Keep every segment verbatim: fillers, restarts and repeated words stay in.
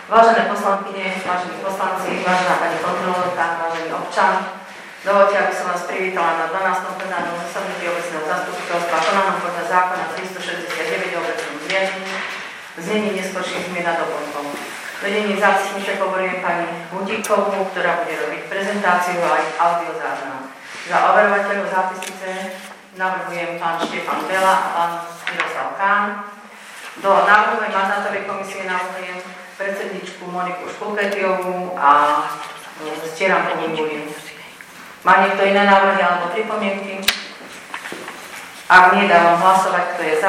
Vážené poslankyne, vážení poslanci, vážená pani kontrolórka, vážený občan, dovoľte, aby som vás privítala na dvanástom plenárnom zasadnutí obecného zastupiteľstva konanom podľa zákona tristošesťdesiatdeväť o obecnom zriadení v znení neskorších zmien a doplnkov. Vedenie zápisnice povorujem pani Hudíkovú, ktorá bude robiť prezentáciu a aj audiozáznam. Za overovateľov zápisnice navrhujem pán Štefan Bela a pán Miroslav Kán. Do návrhovej mandátovej komisie navrhujem predsedničku Moniku Škulketiovú a Stieram Povingujem. Má niekto iné návrhy alebo pripomienky? Ak nie, dávam hlasovať, kto je za.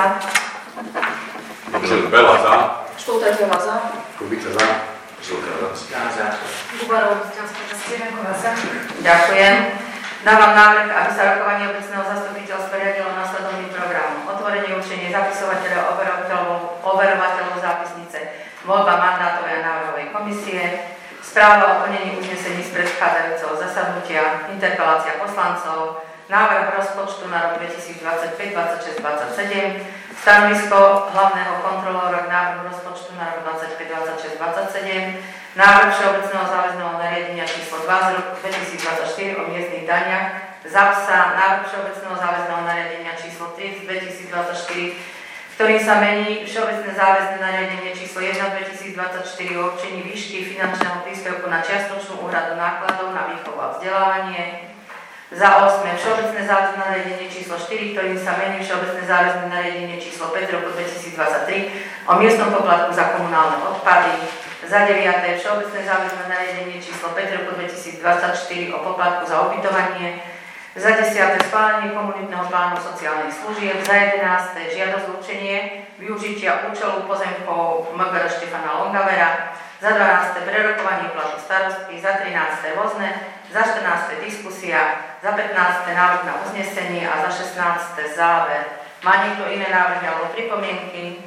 Bela za. Škulketiová za. Kubica za. Žilka za. Gubarová za. Ďakujem. Dávam návrh, aby sa rokovanie obecného zastupiteľstva riadilo následovným programom. Otvorenie určenie zapisovateľov, overovateľov, overovateľov zápisnice, voľba mandátovej a návrhovej komisie, správa o plnení uznesení z predchádzajúceho zasadnutia, interpelácia poslancov, návrh rozpočtu na rok dvetisícdvadsaťpäť, dvadsaťšesť, dvadsaťsedem, stanovisko hlavného kontrolóra k návrhu rozpočtu na rok dvadsaťpäť, dvadsaťšesť, dvadsaťsedem, návrh všeobecného záväzného nariadenia číslo dva z roku dvetisícdvadsaťštyri o miestnych daniach, zápsa, návrh všeobecného záväzného nariadenia číslo tri z dvetisícdvadsaťštyri, ktorým sa mení všeobecné záväzné nariadenie číslo jeden dvetisícdvadsaťštyri o určení výšky finančného príspevku na čiastočnú úhradu nákladov na výchovu a vzdelávanie. Za osme všeobecné záväzné nariadenie číslo štyri, ktorým sa mení všeobecné záväzné nariadenie číslo päť z roku dvetisícdvadsaťtri o miestnom poplatku za komunálne odpady. Za deviate všeobecné záväzné nariadenie číslo päť z roku dvetisícdvadsaťštyri o poplatku za ubytovanie. Za desiate schválenie komunitného plánu sociálnych služieb. Za jedenáste žiadosť určenie využitia účelu pozemkov em gé er Štefana Longavera. Za dvanáste prerokovanie platu starostky. Za trináste rôzne. Za štrnáste diskusia. Za pätnáste návrh na uznesenie a za šestnáste záver. Má niekto iné návrhy alebo pripomienky?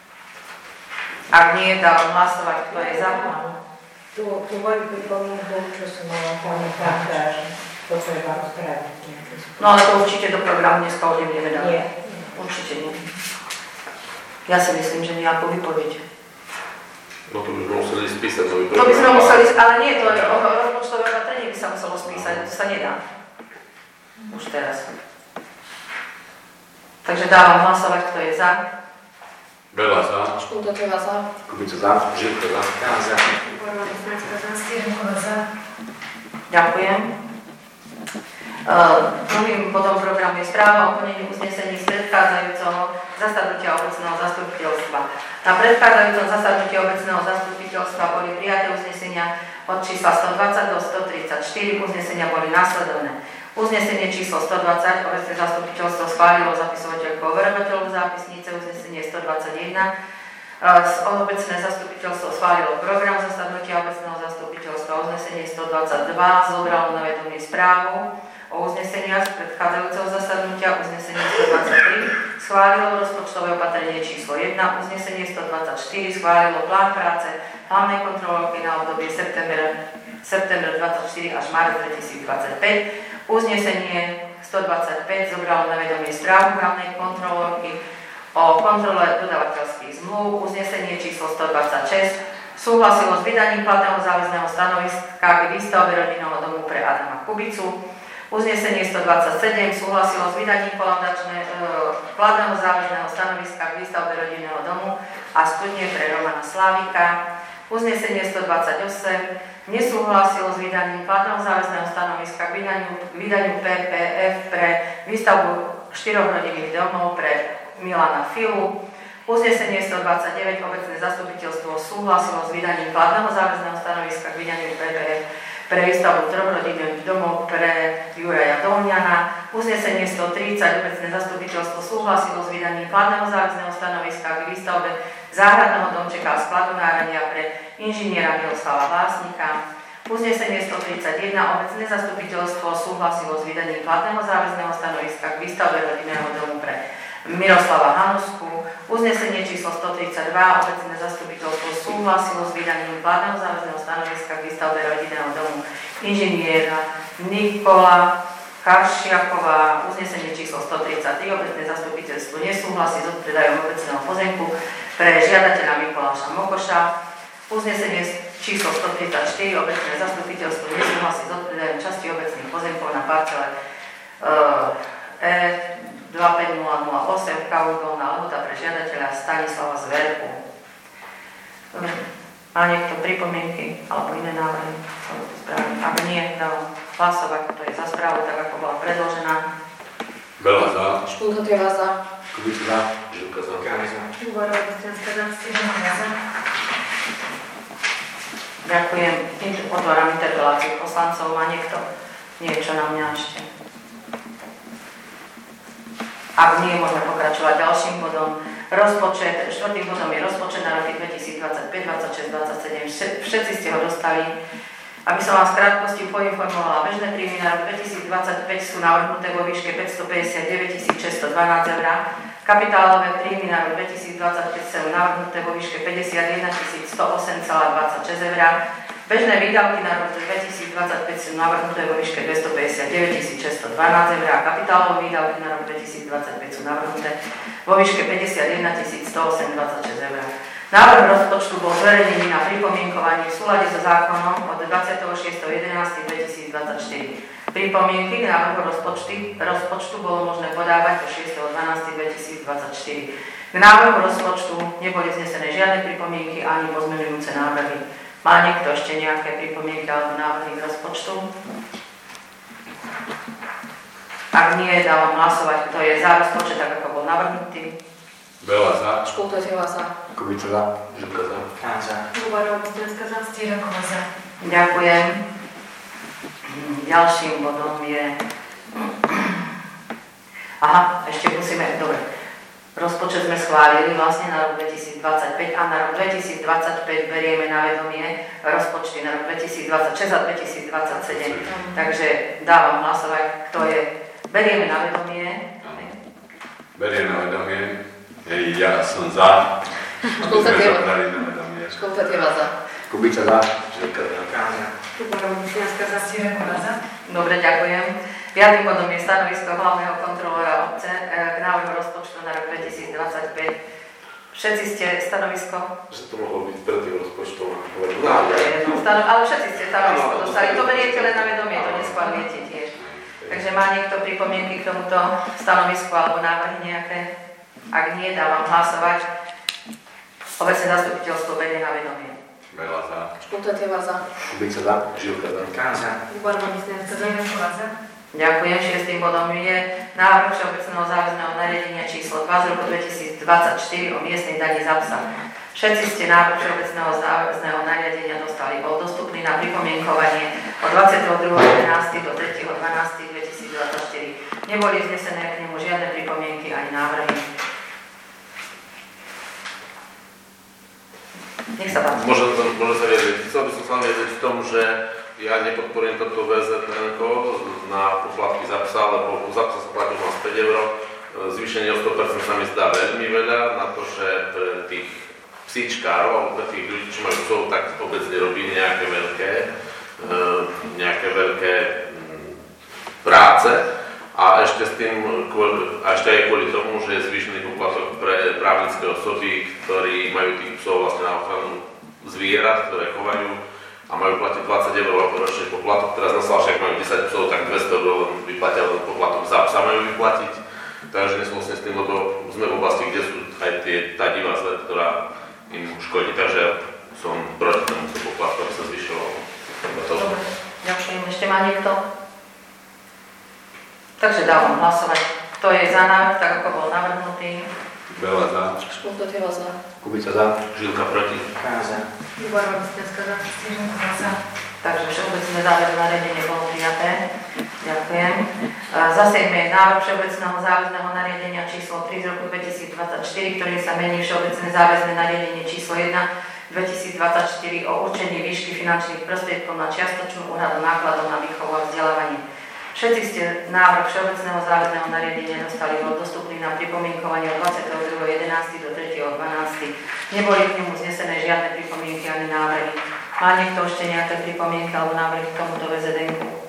Ak nie, dám hlasovať, kto je za. Tu, tu moju pripomienku, čo som mala tam pravda, to treba rozprávať. No ale to určite do programu dneska už nebudeme dať. Nie. Určite nie. Ja si myslím, že nejakú vypoveď. No to by sme museli spísať nový program. To by sme museli, ale nie, to je rozpočtové opatrenie by sa muselo spísať, to sa nedá. Už teraz. Takže dávam hlasovať, kto je za. Bela za. Škulketiová za. Kubica za. Žilka za. Kán za. Gubarová za. Stieram za. Ďakujem. Uh, druhým bodom programu je správa o plnení uznesení z predchádzajúceho zasadnutia obecného zastupiteľstva. Na predchádzajúcom zasadnutí obecného zastupiteľstva boli prijaté uznesenia od čísla stodvadsať do stotridsaťštyri, uznesenia boli následovné. Uznesenie číslo stodvadsať obecné zastupiteľstvo schválilo zapisovateľku overovateľov zápisnice, uznesenie stodvadsaťjeden. Uh, obecné zastupiteľstvo schválilo program zasadnutia obecného zastupiteľstva, uznesenie stodvadsaťdva zobralo na vedomie správu o uzneseniach z predchádzajúceho zasadnutia, uznesenie stodvadsaťtri schválilo rozpočtové opatrenie číslo jeden, uznesenie stodvadsaťštyri schválilo plán práce hlavnej kontrolórky na obdobie september, september dvadsaťštyri až marec dvetisícdvadsaťpäť, uznesenie stodvadsaťpäť zobralo na vedomie správu hlavnej kontrolórky o kontrole dodávateľských zmluv, uznesenie číslo stodvadsaťšesť súhlasilo s vydaním platného záväzného stanoviska k výstavbe rodinného domu pre Adama Kubicu. Uznesenie stodvadsaťsedem súhlasilo s vydaním platného záväzného stanoviska k výstavbe rodinného domu a studne pre Romana Slávika. Uznesenie stodvadsaťosem nesúhlasilo s vydaním platného záväzného stanoviska k vydaniu, k vydaniu pé pé ef pre výstavbu štyroch rodinných domov pre Milana Filu. Uznesenie stodvadsaťdeväť obecné zastupiteľstvo súhlasilo s vydaním platného záväzného stanoviska k vydaniu pé pé ef pre výstavbu troch rodinných domov pre Juraja Dolňana. Uznesenie stotridsať obecné zastupiteľstvo súhlasilo s vydaním platného záväzného stanoviska k výstavbe záhradného domčeka a skladonárenia pre inžiniera Miroslava Vásnika. Uznesenie stotridsaťjeden obecné zastupiteľstvo súhlasilo s vydaním platného záväzného stanoviska k výstavbe rodinného domu pre Miroslava Hanusku. Uznesenie číslo stotridsaťdva obecné zastupiteľstvo súhlasilo s vydaním platného záväzného stanoviska k výstavbe rodinného domu inžiniera Nikola Karšiaková. Uznesenie číslo stotridsaťtri obecné zastupiteľstvo nesúhlasí s odpredajom obecného pozemku pre žiadateľa Mikuláša Mokoša. Uznesenie číslo sto tridsaťštyri, obecné zastupiteľstvo nesúhlasí s odpredajem časti obecných pozemkov na parcele E dva päť nula nula osem Kaudolná lehota pre žiadateľa Stanislava Zverku. Dobre. Má niekto pripomienky alebo iné návrhy? Ak nie, dávam hlasovať, kto je za správu, tak ako bola predložená. Bela za. Škultatová za. Kubica za. Žilka za. Kány za. Uvarová Bosňanská za. Stýrková za. Ďakujem. Otváram interpeláciu poslancov. Má niekto niečo na mňa ešte? Ak nie, môžeme pokračovať ďalším bodom. Rozpočet, štvrtým bodom je rozpočet na roky dvetisícdvadsaťpäť, dvadsaťšesť, dvadsaťsedem. Všetci ste ho dostali. Aby som vás v krátkosti poinformovala, bežné príjmy na rok dvetisícdvadsaťpäť sú navrhnuté vo výške päťstopäťdesiatdeväť tisíc šesťstodvanásť eur. Kapitálové príjmy na rok dvetisícdvadsaťpäť sú navrhnuté vo výške päťdesiatjeden tisíc stoosem celá dvadsaťšesť eur. Bežné výdavky na rok dvetisícdvadsaťpäť sú navrhnuté vo výške dvestopäťdesiatdeväť tisíc šesťstodvanásť eur a kapitálové výdavky na rok dvetisícdvadsaťpäť sú navrhnuté vo výške päťdesiatjeden tisíc stoosem dvadsaťšesť eur. Návrh rozpočtu bol zverejnený na pripomienkovaní v súlade so zákonom od dvadsiateho šiesteho jedenásteho dvetisícdvadsaťštyri. Pripomienky k návrhu rozpočtu, rozpočtu bolo možné podávať do šiesteho dvanásteho dvetisícdvadsaťštyri. K návrhu rozpočtu neboli vznesené žiadne pripomienky ani pozmeňujúce návrhy. Má niekto ešte nejaké pripomienky alebo návrhy k rozpočtu? Ak nie, dávam hlasovať, kto je za rozpočet, tak ako bol navrhnutý. Bela za. Škultatová za. Kubica za. Žilka za. Kány za. Uvarová Bosňanská za. Stýrková za. Ďakujem. Ďalším bodom je... Aha, ešte musíme... Dobre. Rozpočet sme schválili vlastne na rok dvetisícdvadsaťpäť a na rok dvetisícdvadsaťpäť berieme na vedomie rozpočty na rok dvetisícdvadsaťšesť a dvetisícdvadsaťsedem. Takže dávam hlasovať, kto je... Berieme na vedomie. Beriem na vedomie. Hej, ja som za. Škultatová. Na vedomie. Škultatová za. Kubica za. Žilka za. Kány za. Uvarová Bosňanská za. Stýrková za. Dobre, ďakujem. Piatým bodom je stanovisko hlavného kontrolóra obce k návrhu rozpočtu na rok dvetisícdvadsaťpäť. Všetci ste stanovisko? Že to mohlo byť pred tým rozpočtom. Ale všetci ste stanovisko dostali. To beriete len na vedomie, to neschvaľujete tiež. Takže má niekto pripomienky k tomuto stanovisku alebo návrhy nejaké? Ak nie, dávam hlasovať. Obecné zastupiteľstvo berie na vedomie. Bela za. Škultatová za. Kubica za. Žilka za. Kány za. Uvarová Bosňanská za. Stýrková za. Ďakujem. Šiestým bodom je návrh všeobecného záväzného nariadenia číslo dva z roku dvetisícdvadsaťštyri o miestnej dani za psa. Všetci ste návrh všeobecného záväzného nariadenia dostali. Bol dostupný na pripomienkovanie od dvadsiateho druhého jedenásteho do tretieho dvanásteho dvetisícdvadsaťštyri. Neboli vznesené k nemu žiadne pripomienky ani návrhy. Nech sa páči. Môžem, môžem sa vyjadriť. Chcel by som sa vyjadriť v tom, že ja nepodporím toto vé zet en na poplatky za psa, lebo za psa sa platí už päť eur. Zvýšenie o sto percent sa mi zdá veľmi veľa na to, že pre tých psíčkárov alebo pre tých ľudí, čo majú psov, tak vôbec nerobí nejaké veľké, nejaké veľké práce. A ešte, s tým, a ešte aj kvôli tomu, že je zvýšený poplatok pre právnické osoby, ktorí majú tých psov vlastne na ochranu zvierat, ktoré chovajú a majú platiť dvadsať eur ročný poplatok. Teraz na Salšiach majú desať psov, tak dvesto eur vyplatia len poplatok za psa majú vyplatiť. Takže nesúhlasím s tým, lebo sme v oblasti, kde sú aj tie, tá divá zver, ktorá im škodí. Takže som proti tomu poplatku, aby sa zvyšoval. Dobre, ďakujem. Ešte má niekto? Takže dávam hlasovať. Kto je za návrh, tak ako bol navrhnutý? Bela za. Škultatová za. Kubica za. Žilka proti. Kány za. Uvarová Bosňanská za. Stýrková za. Takže všeobecné záväzné nariadenie bolo prijaté. Ďakujem. Za siedme je návrh všeobecného záväzného nariadenia číslo tri z roku dvetisícdvadsaťštyri, ktorým sa mení všeobecné záväzné nariadenie číslo jeden dvetisícdvadsaťštyri o určení výšky finančných prostriedkov na čiastočnú úhradu nákladov na výchovu a vzdelávanie. Všetci ste návrh všeobecného záväzného nariadenia dostali, bol dostupný na pripomienkovanie od dvadsiateho druhého jedenásteho do tretieho dvanásteho Neboli k nemu znesené žiadne pripomienky ani návrhy. Má niekto ešte nejaké pripomienky alebo návrhy k tomuto vé zet en ku?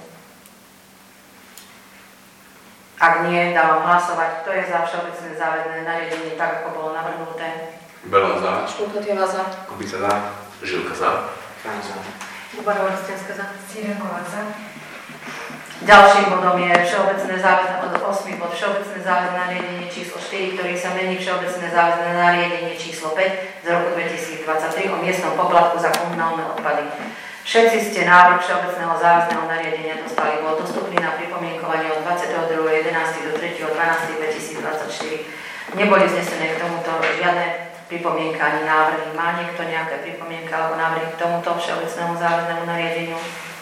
Ak nie, dávam hlasovať. Kto je za všeobecné záväzné nariadenie tak, ako bolo navrhnuté? Bela za. Škultatová za. Kubica za. Žilka za. Ubarová Kristianská za. Círenková za. Ďalším bodom je všeobecné záväzné od ôsmy bod všeobecné záväzné nariadenie číslo štyri, ktorý sa mení všeobecné záväzné nariadenie číslo päť z roku dvetisícdvadsaťtri o miestnom poplatku za komunálne odpady. Všetci ste návrh všeobecného záväzného nariadenia dostali, bol dostupný na pripomienkovanie od dvadsiateho druhého jedenásteho do tretieho dvanásteho dvetisícdvadsaťštyri. Neboli vznesené k tomuto žiadne pripomienka ani návrhy. Má niekto nejaké pripomienka alebo návrhy k tomuto všeobecnému záväznému nariadeniu?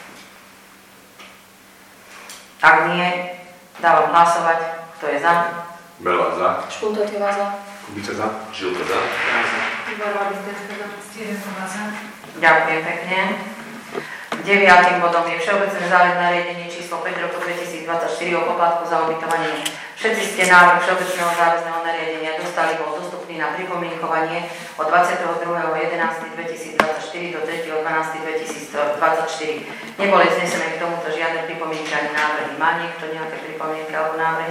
Ak nie, dávam hlasovať. Kto je za? Bela za. Škultová za. Kubica za. Žilka za. Ubarová Kristianská za. Círenková za. Ďakujem pekne. Deviatým bodom je všeobecné záväzné nariadenie číslo päť roku dvetisícdvadsaťštyri o poplatku za ubytovanie. Všetci ste návrh všeobecného záväzného nariadenia dostali, bol dostupný na pripomienkovanie od dvadsiateho druhého jedenásteho dvetisícdvadsaťštyri do tretieho dvanásteho dvetisícdvadsaťštyri. Neboli vznesené k tomuto žiadne pripomienky ani návrhy. Má niekto nejaké pripomienky alebo návrhy?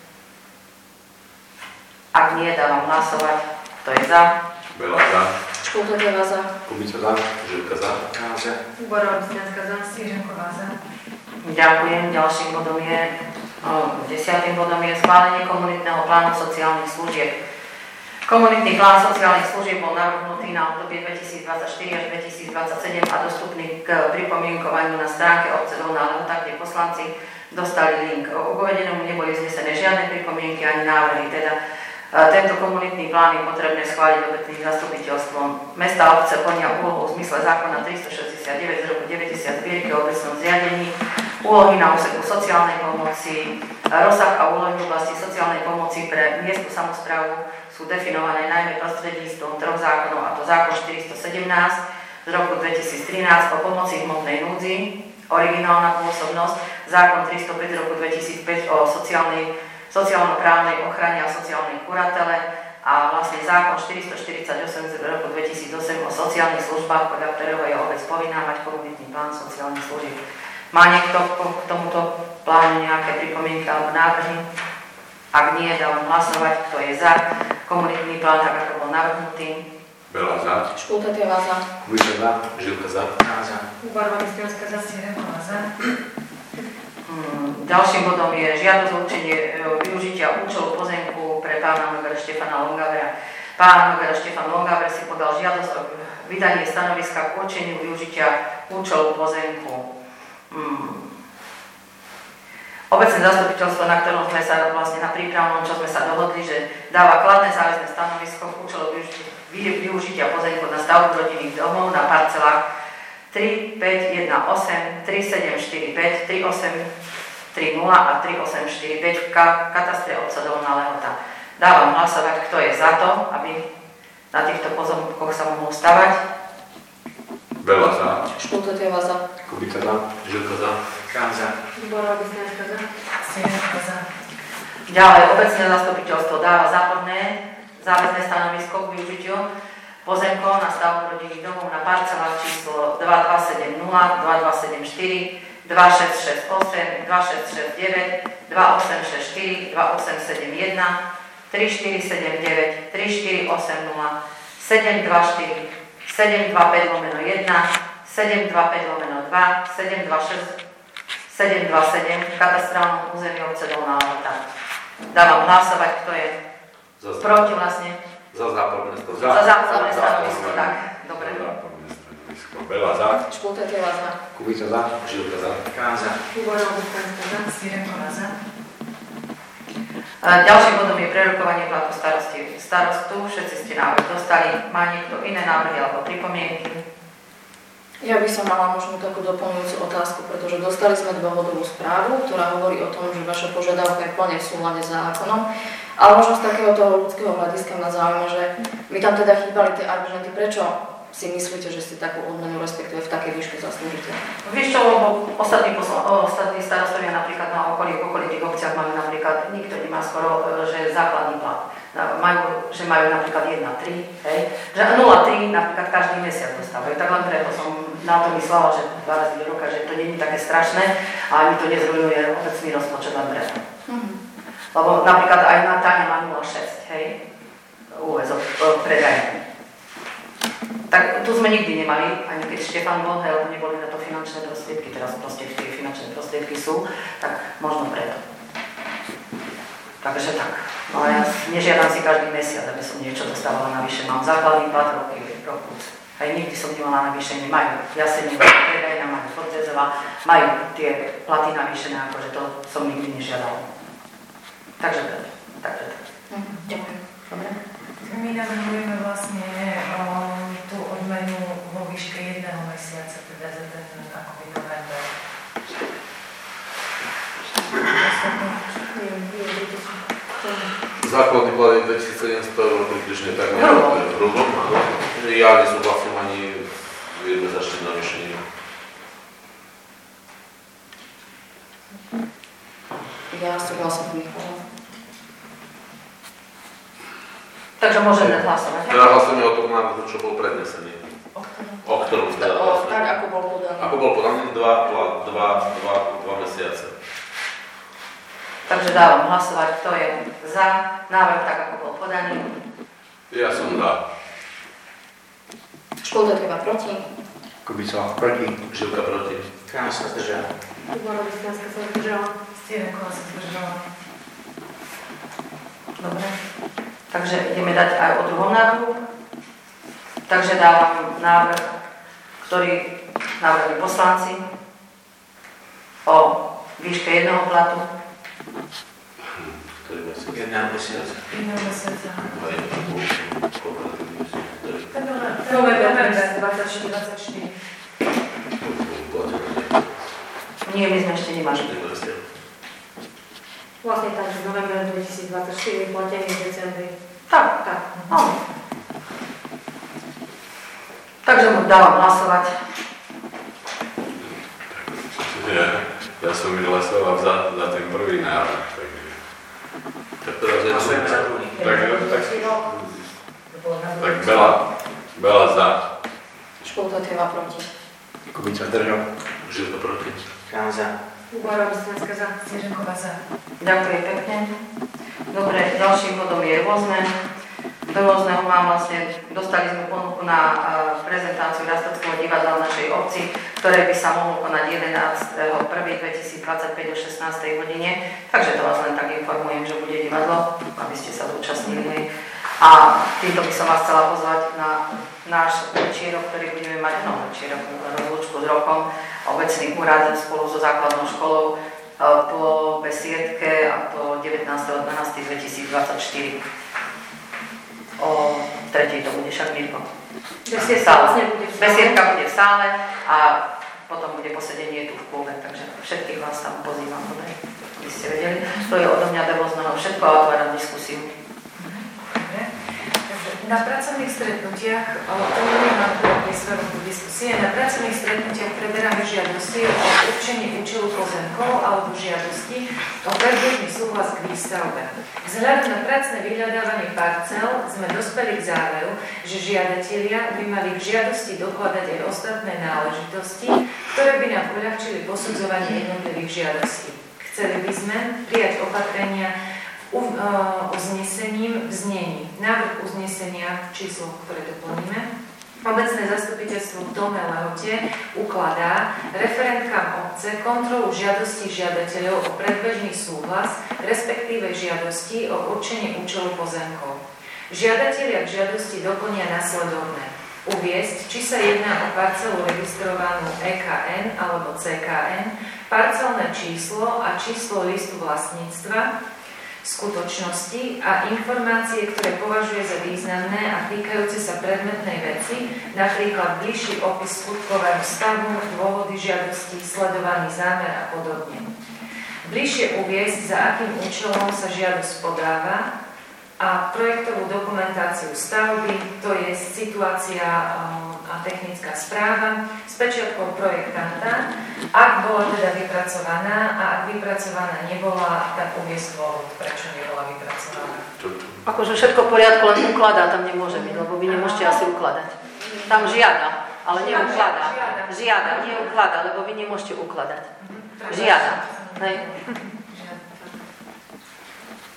Ak nie, dávam hlasovať. Kto je za? Bela za. Škultová za. Kubica za. Žilka za. Ubarová Kristianská za. Círenková za. Ďakujem. Ďalším bodom je, o, desiatým bodom je schválenie komunitného plánu sociálnych služieb. Komunitný plán sociálnych služieb bol navrhnutý na obdobie dvetisícdvadsaťštyri až dvetisícdvadsaťsedem a dostupný k pripomienkovaniu na stránke obce Dolná Lehota, kde poslanci dostali link. K uvedenému neboli vznesené žiadne pripomienky ani návrhy, teda tento komunitný plán je potrebné schváliť obecným zastupiteľstvom. Mesta a obce plnia úlohu v zmysle zákona tristošesťdesiatdeväť z roku deväťdesiat zbierky o obecnom zriadení, úlohy na úseku sociálnej pomoci, rozsah a úlohy v oblasti sociálnej pomoci pre miestnu samosprávu sú definované najmä prostredníctvom troch zákonov, a to zákon štyristosedemnásť z roku dvetisíctrinásť o pomoci v hmotnej núdzi, originálna pôsobnosť, zákon tristopäť z roku dvetisícpäť o sociálnej sociálno-právnej ochrane a sociálnej kuratele a vlastne zákon štyristoštyridsaťosem z roku dvetisícosem o sociálnych službách, podľa ktorého je obec povinná mať komunitný plán sociálnych služieb. Má niekto k tomuto plánu nejaké pripomienky alebo návrhy? Ak nie, dávam hlasovať, kto je za komunitný plán, tak ako bol navrhnutý. Bela za. Škultová za. Kubica za. Žilka za. Ubarová Kristianská za. Círenková za. Ďalším bodom je žiadosť o určenie využitia účelu pozemku pre pána Nogara Štefana Longavera. Pán Nogara Štefan Longaver si podal žiadosť o vydanie stanoviska k určeniu využitia účelu pozemku. Hmm. Obecné zastupiteľstvo, na ktorom sme sa vlastne na prípravnom, čo sme sa dohodli, že dáva kladné záväzné stanovisko k účelu využitia pozemku na stavbu rodinných domov na parcelách tri päť jeden osem, tri sedem štyri päť, tri osem tri nula a tri osem štyri päť v katastre obce Dolná Lehota. Dávam hlasovať, kto je za to, aby na týchto pozemkoch sa mohol stavať. Bela za. Škultová za. Kubica za. Žilka za. Ubarová Kristianská za. Círenková za. Ďalej, obecné zastupiteľstvo dáva záporné záväzné stanovisko k využitiu pozemkov na stavbu rodinných domov na parcelách číslo dva dva sedem nula, dva dva sedem štyri, dva šesť šesť osem, dva šesť šesť deväť, dva osem šesť štyri, dva osem sedem jeden, tri štyri sedem deväť, tri štyri osem nula, sedem dva štyri, sedem dva päť lomeno jeden, sedem dva päť lomeno dva, sedem dva šesť, sedem dva sedem v katastrálnom území obce Dolná Lehota. Dávam hlasovať, kto je Za proti vlastne. Za záporné stanovisko. Za záporné stanovisko, tak. Dobre. Záporné stanovisko. Bela za. Škultová za. Kubica za. Žilka za. Ubarová Kristianská za. Círenková za. Ďalším bodom je prerokovanie platu starosti starostu. Všetci ste návrh dostali. Má niekto iné návrhy alebo pripomienky? Ja by som mala možno takú doplňujúcu otázku, pretože dostali sme dôvodovú správu, ktorá hovorí o tom, že vaša požiadavka je plne v súlade s zákonom. Ale možno z takého toho ľudského hľadiska mňa zaujíma, že mi tam teda chýbali tie argumenty, prečo si myslíte, že ste takú odmenu, respektíve v takej výške zaslúžite? Vieš čo, lebo ostatní, posl- ostatní starostovia napríklad na okolí, v okolitých obciach majú napríklad, nikto nemá skoro, že základný plat. Majú, že majú napríklad jedna tri, hej, že nula tri napríklad každý mesiac dostávajú. Tak len preto som na to myslela, že dva razy do roka, že to nie je také strašné a ani to nezrujnuje obecný rozpočet len preto. Mm-hmm. Lebo napríklad aj na Táňa má nula šesť, hej, úväzok predajný. Tak tu sme nikdy nemali, ani keď Štefan bol, hej, neboli na to finančné prostriedky, teraz proste tie finančné prostriedky sú, tak možno preto. Takže tak. No ja nežiadam si každý mesiac, aby som niečo dostávala navyše. Mám základný plat roky, roku. Aj nikdy som nemala navýšenie. Majú Jasenie, majú Predajna, majú Fortezová, majú tie platy navýšené, akože to som nikdy nežiadala. Takže preto. Takže tak. Mhm, ďakujem. Dobre. My navrhujeme vlastne o, tú odmenu vo výške jedného mesiaca, teda za ten akoby november. Základný plat je dvetisícsedemsto eur, približne tak nejak hrubo. Ja nesúhlasím ani jednoznačným navýšením. Ja súhlasím s Michalom. Takže môžeme hlasovať. Teda hlasujeme o tom návrhu, čo bol prednesený. O ktorom teda O, hlasujeme. tak, ako bol podaný. Ako bol podaný dva, dva, dva, dva, dva mesiace. Takže dávam hlasovať, kto je za návrh tak, ako bol podaný. Ja som za. Školdatrieva proti. Kubica proti. Žilka proti. Krám sa zdržal. Borovická sa zdržala. Stierenková sa zdržala. Dobre. Takže ideme dať aj o druhom návrhu. Takže dávam návrh, ktorý navrhli poslanci o výške jedného platu. Ktorý mesiac? Jedna mesiac. Jedného mesiaca. Dva je to bol. Ten November dvadsaťštyri dvadsaťštyri. Nie, my sme ešte nemali. Vlastne tak, že november dvetisícdvadsaťštyri platený v decembri. Tak, Tak. áno. Takže mu dávam hlasovať. Ja, ja som hlasoval za, za ten prvý návrh. Takže, Tak teraz je Hlasujeme za druhý. tak, tak, To bolo na tak druhý. Bela, Bela za. Školdatrieva proti. Kubica zdržal. Žilka proti. Krám za. Borovická za. Stierenková za. Ďakujem pekne. Dobre, ďalším bodom je rôzne. Do rôzneho mám vlastne, dostali sme ponuku na uh, prezentáciu Rastockého divadla v našej obci, ktoré by sa mohlo konať jedenásteho prvého dvetisícdvadsaťpäť o šestnástej hodine. Takže to vás len tak informujem, že bude divadlo, aby ste sa zúčastnili. A týmto by som vás chcela pozvať na náš večierok, ktorý budeme mať, no večierok, rozlúčku s rokom, obecný úrad spolu so základnou školou uh, po besiedke, a to devätnásteho decembra dvetisícdvadsaťštyri. O tretej to bude však Mirko. Besiedka vlastne bude v sále. Besiedka bude v sále a potom bude posedenie tu v klube, takže všetkých vás tam pozývam, dobre, aby ste vedeli. To je odo mňa Devozného všetko a otváram diskusiu. Dobre. Takže na pracovných stretnutiach, to nemám tu priestorom do diskusie, na pracovných stretnutiach preberáme žiadosti o určenie účelu pozemkov alebo žiadosti o predbežný súhlas k výstavbe. Vzhľadom na pracné vyhľadávanie parcel sme dospeli k záveru, že žiadatelia by mali v žiadosti dokladať aj ostatné náležitosti, ktoré by nám uľahčili posudzovanie jednotlivých žiadostí. Chceli by sme prijať opatrenia uznesením v znení. Návrh uznesenia, číslo, ktoré doplníme. Obecné zastupiteľstvo v Dolnej Lehote ukladá referentkám obce kontrolu žiadosti žiadateľov o predbežný súhlas, respektíve žiadosti o určenie účelu pozemkov. Žiadatelia k žiadosti doplnia nasledovné. Uviesť, či sa jedná o parcelu registrovanú é ká en alebo cé ká en, parcelné číslo a číslo listu vlastníctva, skutočnosti a informácie, ktoré považuje za významné a týkajúce sa predmetnej veci, napríklad bližší opis skutkového stavu, dôvody žiadosti, sledovaný zámer a podobne. Bližšie uviesť, za akým účelom sa žiadosť podáva a projektovú dokumentáciu stavby, to je situácia a technická správa s pečiatkou projektanta, ak bola teda vypracovaná a ak vypracovaná nebola, tak uviesť dôvod, prečo nebola vypracovaná. Akože všetko v poriadku, len ukladá tam nemôže byť, lebo vy nemôžete asi ukladať. Tam žiada, ale neukladá. Žiada, neukladá, lebo vy nemôžete ukladať. Žiada. Hej.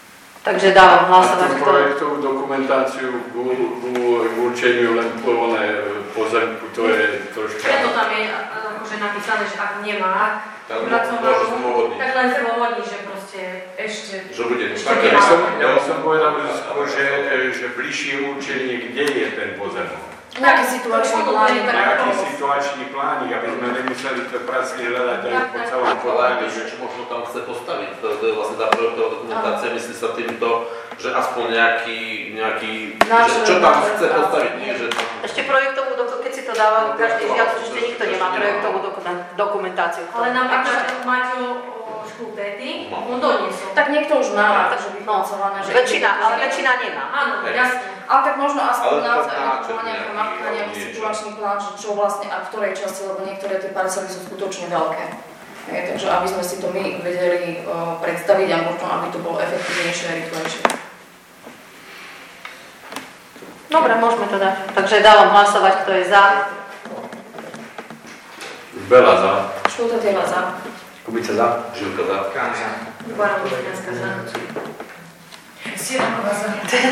Takže dávam A hlasovať, tú kto... projektovú dokumentáciu k u- k určeniu len plné pozemku, to je trošku... Preto tam je akože napísané, že ak nemá Tam pracovnú, môže zdôvodniť. tak len zdôvodní, že proste ešte... Že bude Ešte tak, Ja by nemá. som, ja by som povedal, že skôr, že, že bližšie určenie, kde je ten pozemok. Nejaký situačný plán. Nejaký situačný plánik, aby sme nemuseli to pracne hľadať aj po celom ale poláne. že čo možno tam chce postaviť. To, to je vlastne tá projektová dokumentácia, myslí sa týmto, že aspoň nejaký, nejaký Náš- že čo tam náš- chce postaviť, nie že tam... Ešte projektovú dokumentáciu, keď si to dáva, každý žiadateľ, ešte nikto nemá projektovú doku- dokumentáciu. Ale napríklad Maťo Škultéty, on doniesol. Tak niekto už má, takže vypracované, že... Väčšina, ale väčšina nemá. Áno, jasne. Ale tak možno aspoň Ale to naozaj znáčenie nejaká nejaká nejaký, mapka, alebo nejaký niečo. situačný plán, že čo vlastne a v ktorej časti, lebo niektoré tie parcely sú skutočne veľké. Hej, takže aby sme si to my vedeli o, predstaviť a možno, aby to bolo efektívnejšie a rýchlejšie. Dobre, môžeme to dať. Takže dávam hlasovať, kto je za. Bela za. Škultéty za. Kubica za. Žilka za. Kán za. Bára Mosňanská za. Sieranková za.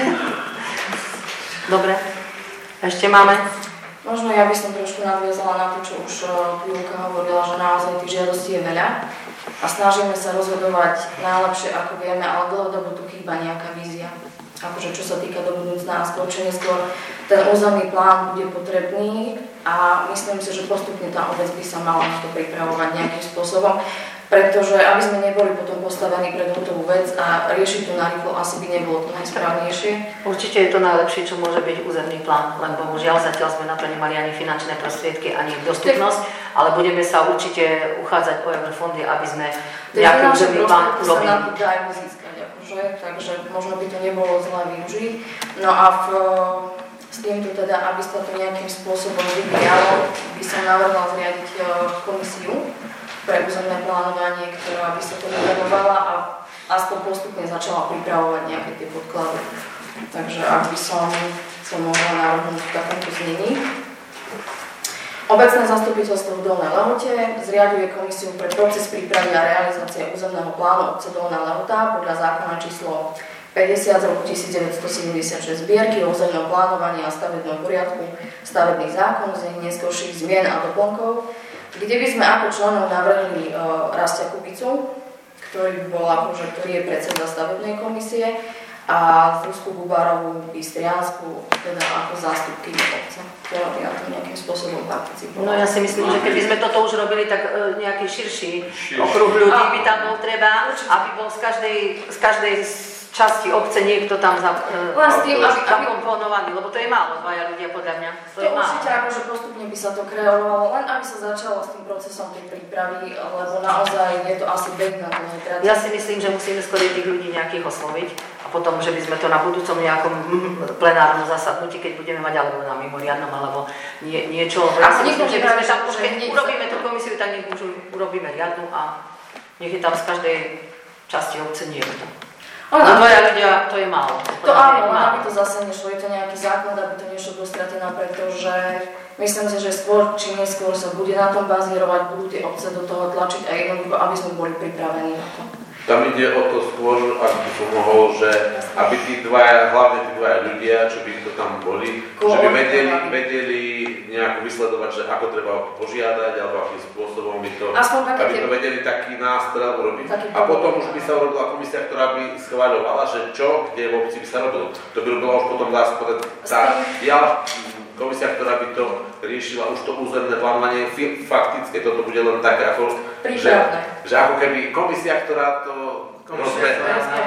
Dobre. Ešte máme. Možno ja by som trošku nadviazala na to, čo už Julka hovorila, že naozaj tých žiadostí je veľa a snažíme sa rozhodovať najlepšie, ako vieme, ale dlhodobo tu chýba nejaká vízia. Akože čo sa týka do budúcna a skôr či neskôr ten územný plán bude potrebný a myslím si, že postupne tá obec by sa mala na to pripravovať nejakým spôsobom, pretože aby sme neboli potom postavení pred hotovú vec a riešiť to narýchlo asi by nebolo to najsprávnejšie. Určite je to najlepšie, čo môže byť územný plán, len bohužiaľ zatiaľ sme na to nemali ani finančné prostriedky, ani dostupnosť, ale budeme sa určite uchádzať o eurofondy, aby sme nejaký územný plán urobili. Sa nám urobili. to dajú získať, akože, takže možno by to nebolo zle využiť. No a v, s týmto teda, aby sa to nejakým spôsobom vyvíjalo, by som navrhla zriadiť komisiu pre územné plánovanie, ktorá by sa tomu venovala a aspoň postupne začala pripravovať nejaké tie podklady. Takže ak by som sa mohla navrhnúť v takomto znení. Obecné zastupiteľstvo v Dolnej Lehote zriaďuje komisiu pre proces prípravy a realizácie územného plánu obce Dolná Lehota podľa zákona číslo päťdesiat z roku devätnásťsedemdesiatšesť zbierky o územnom plánovaní a stavebnom poriadku, stavebný zákon z nich neskorších zmien a doplnkov, kde by sme ako členov navrhli uh, Rastia Kubicu, ktorý, bol akože, ktorý je predseda stavebnej komisie, a Zuzku Gubárovú Bystriansku, teda ako zástupky obce, ktorá by na tom nejakým spôsobom participovala. No ja si myslím, že keby sme toto už robili, tak uh, nejaký širší okruh ľudí by tam bol treba, aby bol z každej, z každej časti obce niekto tam za, uh, Len s tým, aby, aby zakomponovaný, lebo to je málo, dvaja ľudia podľa mňa. To, To je málo. určite akože postupne by sa to kreovalo, len aby sa začalo s tým procesom tej prípravy, lebo naozaj je to asi beh na to netrať. Ja si myslím, že musíme skôr tých ľudí nejakých osloviť a potom, že by sme to na budúcom nejakom plenárnom zasadnutí, keď budeme mať alebo na mimoriadnom, alebo nie, niečo. Ja si myslím, že by sme tam, už keď urobíme tú komisiu, tak nech už urobíme riadnu a nech je tam z každej časti obce niekto. No dvaja ľudia, to je málo. To áno, len aby to zase nešlo, je to nejaký základ, aby to nešlo dostratené, pretože myslím si, že skôr či neskôr sa bude na tom bazírovať, budú tie obce do toho tlačiť a jednoducho, aby sme boli pripravení na to. Tam ide o to skôr, ak by som mohol, že aby tí dvaja, hlavne tí dvaja ľudia, čo by to tam boli, že by vedeli, vedeli nejako vysledovať, že ako treba požiadať, alebo akým spôsobom by to, aby to vedeli taký nástrel urobiť. A potom už by sa urobila komisia, ktorá by schváľovala, že čo, kde v obci by sa robilo. To by bola už potom, dá sa povedať, tá ja, komisia, ktorá by to riešila už to územné plánovanie faktické. Toto bude len také ako, že, že ako keby komisia, ktorá to rozbehne.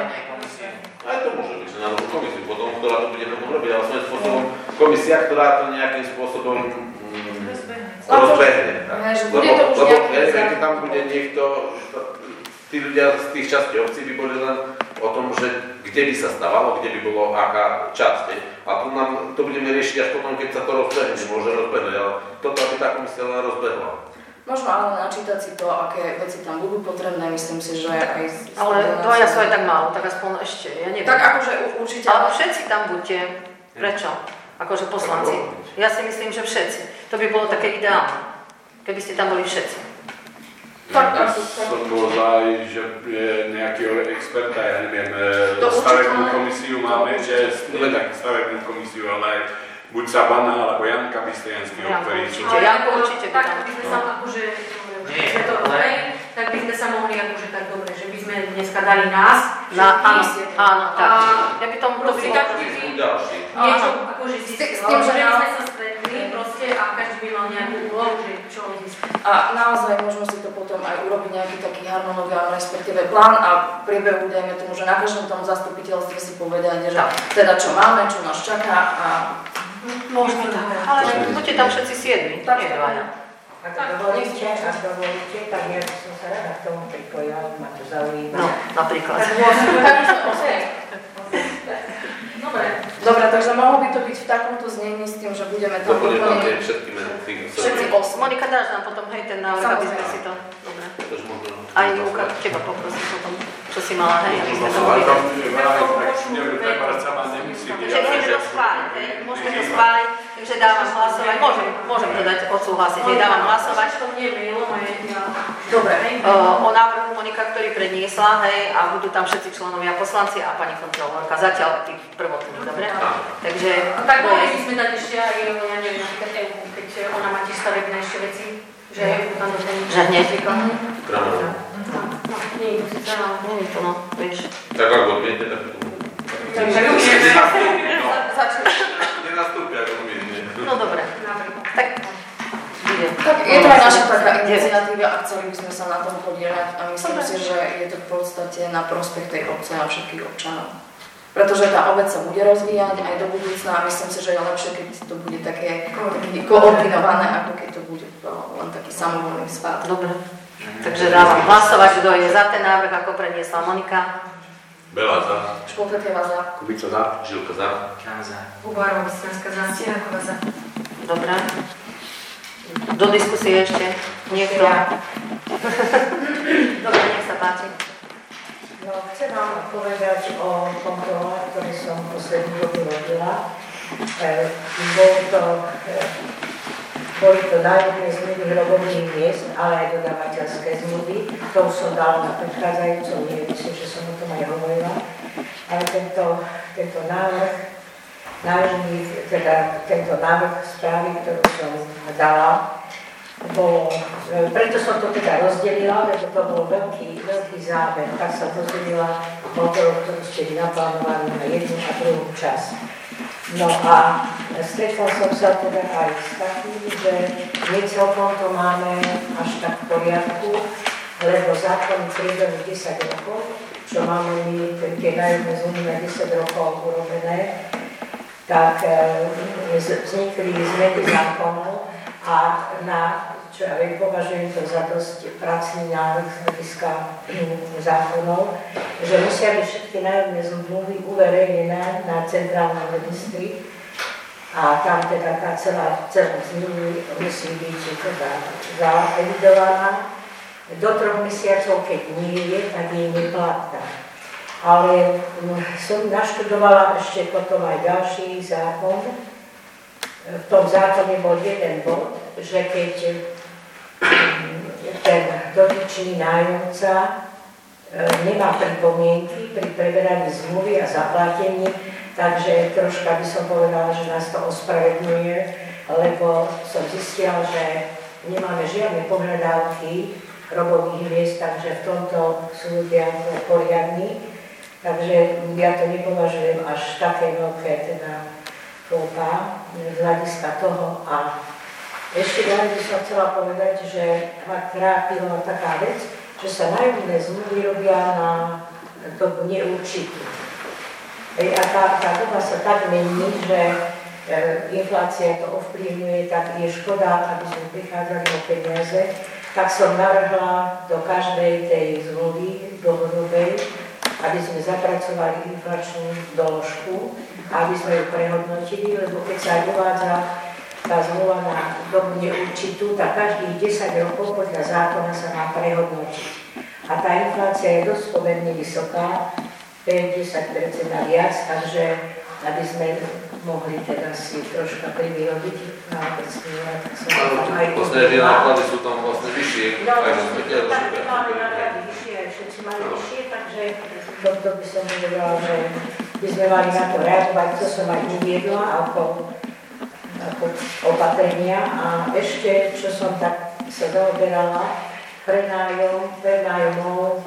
Aj to môže byť, že na novú komisiu potom, ktorá to bude potom robiť, ale svojím spôsobom komisia, ktorá to nejakým spôsobom mm, rozbehne. Lebo, lebo ja neviem, keď tam bude niekto, tí ľudia z tých častí obcí by boli len o tom, že kde by sa stávalo, kde by bolo aká časť. A tu nám to budeme riešiť až potom, keď sa to rozbehne, môže rozbehnúť, ale toto aby tá komisia len rozbehla. Možno ale načítať si to, aké veci tam budú potrebné, myslím si, že aj... Ale to ja sú aj tak málo, tak aspoň ešte, ja neviem. Tak akože určite... Ale všetci tam buďte. Prečo? Akože poslanci. Ja si myslím, že všetci. To by bolo také ideálne, keby ste tam boli všetci. Tak, Ja tak, som bol zlá, že je nejaký experta, ja neviem, To stavebnú určite- komisiu máme, že nie tak stavebnú komisiu, ale aj buď Sabana, alebo Janka Bystriansky, Janko ktorí sú... určite. Janko určite by tak tam. by sme sa akože, keď Nie, sme to ale- robili, tak by sme sa mohli akože tak dobre, že by sme dneska dali nás, Na, áno, všetkých, áno, tak. A Ja by tomu to proste bylo... každý by Ďalší. niečo Áno. akože S zistil, tým, že že by sme naozaj- sa stretli proste a každý by mal nejakú úlohu, že čo on zistil. A naozaj môžeme si to potom aj urobiť nejaký taký harmonogram, respektíve plán a v priebehu, dajme tomu, že na každom tom zastupiteľstve si povedať, že teda čo máme, čo nás čaká a Môžeme tak. Ale buďte tam všetci siedmi, Tak, nie tak. dvaja. Ak dovolíte, ak dovolíte, tak ja by som sa rada k tomu pripojila, ma to zaujíma. No, napríklad. Tak môžeme. tak by sme osem. Dobre. Dobre, takže mohlo by to byť v takomto znení s tým, že budeme tam Doplne tam tie úplne všetky mená tých všetci osob. osem. Monika, dáš nám potom, hej, ten návrh, aby sme si to... Dobre. Takže možno... Aj Luka, teba poprosím potom, čo si mala, hej, aby sme to Možno mohli... Tam je vraj, tak neviem, treba sama nemusí byť, Že môžeme to schváliť, hej, môžeme to schváliť, takže dávam hlasovať, môžem, môžem to dať odsúhlasiť, hej, dávam hlasovať To mne mailom a ja... Dobre. o, o návrhu Monika, ktorý predniesla, hej, a budú tam všetci členovia poslanci a pani kontrolórka, zatiaľ tí prvotní, dobre? Takže Tak to mohli je... by sme dať ešte aj, ja neviem, napríklad Evku, keď ona má tiež stavebné ešte veci, že Evku tam doplní. Že hneď. Kramera. No, nie je to síce, ale... Nie je to, no, vieš. Tak ako odmietne, tak to... Takže už je Začneme. Nenastúpia, ako odmietne. No dobre, napríklad. tak idem. Tak je to aj naša taká iniciatíva a chceli by sme sa na tom podieľať a myslím si, že je to v podstate na prospech tej obce a všetkých občanov. Pretože tá obec sa bude rozvíjať aj do budúcna a myslím si, že je lepšie, keď to bude také, také koordinované, ako keď to bude len taký samovolný spád. Dobre. Takže dávam hlasovať, kto je za ten návrh, ako predniesla Monika. Bela za. Špoltekieva za. Kubica za. Žilka za. Čan za. Hubarová Bystrianská za. Stienková za. Dobre. Do diskusie ešte niekto? Dobre, nech sa páči. No, chcem vám povedať o kontrole, ktoré som posledný rok robila. E, boli to, e, boli to nájomné zmluvy hrobovných miest, ale aj dodávateľské zmluvy. To už som dala na predchádzajúcom, nie, myslím, že som o tom aj hovorila. Ale tento, tento návrh, nájomný, teda tento návrh správy, ktorú som dala, bolo, preto som to teda rozdelila, lebo to bol veľký, veľký záber. Tak som rozdelila kontrolu, ktorú ste naplánovali na jednu a druhú časť. No a stretla som sa teda aj s takým, že my celkom to máme až tak v poriadku, lebo zákon priebehu desať rokov, čo máme my tie nájomné zmluvy na desať rokov urobené, tak e, vznikli zmeny zákonov a na, čo ja viem, považujem to za dosť pracný návrh z hľadiska zákonov, že musia byť všetky nájomné zmluvy uverejnené na centrálnom registri a tam teda tá celá, celá zmluvy musí byť teda zaevidovaná. Do troch mesiacov, keď nie je, tak je neplatná. Ale som naštudovala ešte potom aj ďalší zákon. V tom zákone bol jeden bod, že keď ten dotyčný nájomca nemá pripomienky pri preberaní zmluvy a zaplatení, takže troška by som povedala, že nás to ospravedlňuje, lebo som zistila, že nemáme žiadne pohľadávky robových miest, takže v tomto sú ľudia poriadni. Takže ja to nepovažujem až také veľké teda fópa z hľadiska toho. A ešte ďalej by som chcela povedať, že ma trápila taká vec, že sa nájomné zmluvy robia na dobu neurčitú. A tá, tá doba sa tak mení, že e, inflácia to ovplyvňuje, tak je škoda, aby sme prichádzali o peniaze. Tak som navrhla do každej tej zmluvy dlhodobej, aby sme zapracovali inflačnú doložku, aby sme ju prehodnotili, lebo keď sa uvádza tá zmluva na dobu neurčitú, tak každých desať rokov podľa zákona sa má prehodnotiť. A tá inflácia je dosť pomerne vysoká, päť až desať percent a viac, takže aby sme mohli teda si troška privýrobiť na obecný úrad. Vlastne tie náklady sú tam vlastne vyššie, aj na smete. Tak máme náklady vyššie, aj všetci majú vyššie, takže toto by som povedala, že by sme mali na to reagovať, to som aj uviedla ako, ako opatrenia. A ešte, čo som tak sa zaoberala, prenájom, prenájomov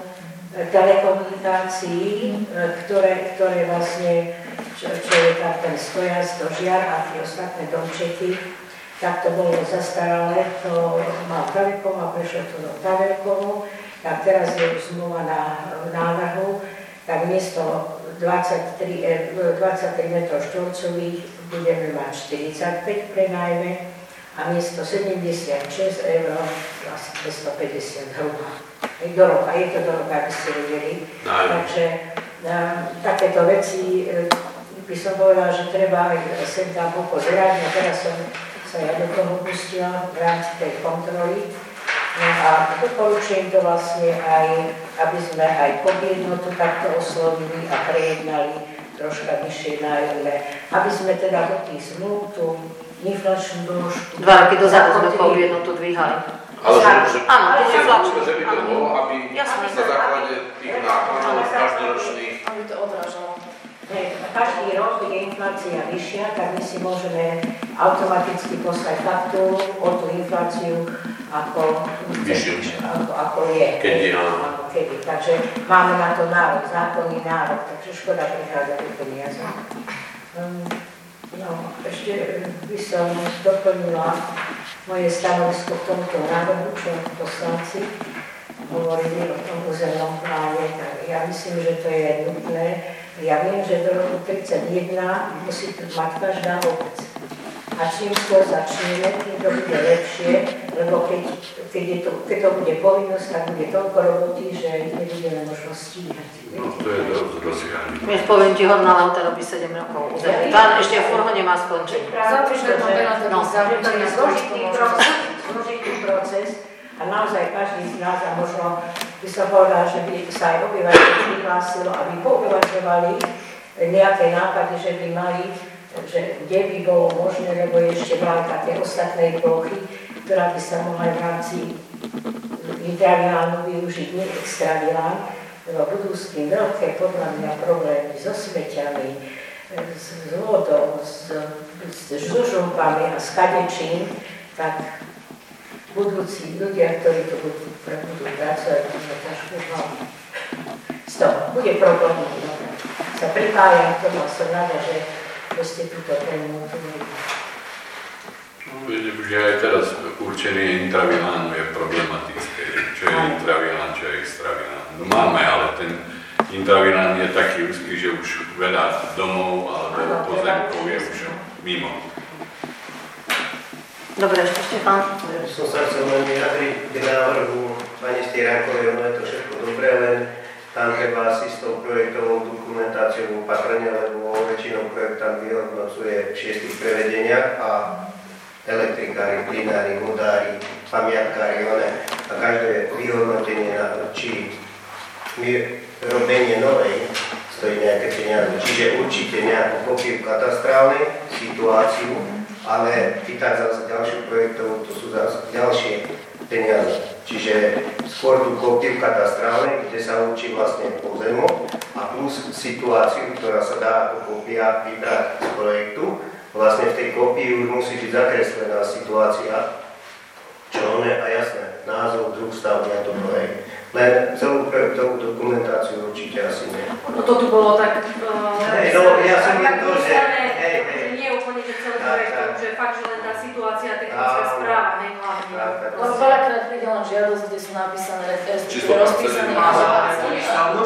telekomunikácií, ktoré, ktoré vlastne, čo, čo je tam ten stojac, to žiar a tie ostatné domčeky, tak to bolo zastaralé, to mal Telekom a prešlo to do Telekomu, tak teraz je už zmluva na návrhu, tak miesto dvadsaťtri, dvadsaťtri metrov štvorcových budeme mať štyridsaťpäť prenajme a miesto sedemdesiatšesť eur vlastne dvestopäťdesiat hrubá. Do roka, je to do roka, aby ste vedeli. Takže um, takéto veci by som povedala, že treba aj sem tam popozerať. A teraz som sa ja do toho pustila v rámci tej kontroly. No a doporučujem to vlastne aj, aby sme aj podjednotu takto oslovili a prejednali troška vyššie nájomné. Aby sme teda do tých zmluv tú inflačnú dĺžku... Dva roky dozadu sme podjednotu dvíhali. Ale že, že, áno, to je že, že by to bolo, aby jasné, na základe tých nákladov každoročných... Aby to odrážalo. Každý rok je inflácia vyššia, tak my si môžeme automaticky poslať faktúru o tú infláciu ako, ako, ako je. Keď je, áno. Kedy. Takže máme na to nárok, zákonný nárok, takže škoda prichádzať o peniaze. Um, no, ešte by som doplnila moje stanovisko k tomuto návrhu, čo poslanci hovorili o tom územnom pláne. Ja myslím, že to je nutné. Ja viem, že do roku tridsaťjeden musí mať každá obec. A čím to začneme, tým to bude lepšie, lebo keď, keď, je to, keď to bude povinnosť, tak bude toľko roboty, že nebudeme možno stíhať. No to je dosť dosiahnuť. Vieš, poviem ti, Horná Lehota robí sedem rokov územný plán, ešte furt ho nemá skončiť. Zápíšte to veľa No, takých to je zložitý proces, zložitý proces a naozaj každý z nás, a možno by som povedala, že by sa aj obyvateľ prihlásilo, aby pouvažovali nejaké nápady, že by mali, že kde by bolo možné, lebo je ešte veľká tie ostatné plochy, ktorá by sa mohla v rámci intravilánu využiť, nie extravilán, lebo budú s tým veľké podľa mňa problémy so sveťami, s, s vodou, s, s žužumpami a s kadečím, tak budúci ľudia, ktorí to budú, budú pracovať, budú ťažko hlavne. Z toho bude problém, sa pripájam k tomu a som rada, že ste túto tému otvorili. Že aj teraz určenie intravilánu je problematické, čo je intravilán, čo je extravilán. No máme, ale ten intravilán je taký úzky, že už veľa domov alebo pozemkov je už mimo. Dobre, ešte Štefán. Som sa chcel len vyjadriť k návrhu pani Stierankovej, ono je to všetko dobré, len tam treba asi s tou projektovou dokumentáciou opatrne, lebo väčšinou projektant vyhodnocuje v šiestich prevedeniach a elektrikári, plynári, vodári, pamiatkári, one, a každé vyhodnotenie, či robenie novej stojí nejaké peniaze. Čiže určite nejakú kopiu katastrálnej situáciu, ale chytať zase ďalšiu projektov, to sú zase ďalšie peniaze. Čiže skôr tú kopiu katastrálnej, kde sa učí vlastne pozemok a plus situáciu, ktorá sa dá ako kopia vybrať z projektu. Vlastne v tej kopii už musí byť zakreslená situácia, čo je a jasné, názov, druh, stavby a to projekt. Len celú projektovú dokumentáciu určite asi nie. No to tu bolo tak... Uh, hej, no ja som len to, že... Hej, hej. Nie úplne, že celý projekt, že fakt, že len tá situácia, technická správa, hej, hlavne. Lebo veľakrát príde len žiadosť, kde sú napísané, respektíve rozpísané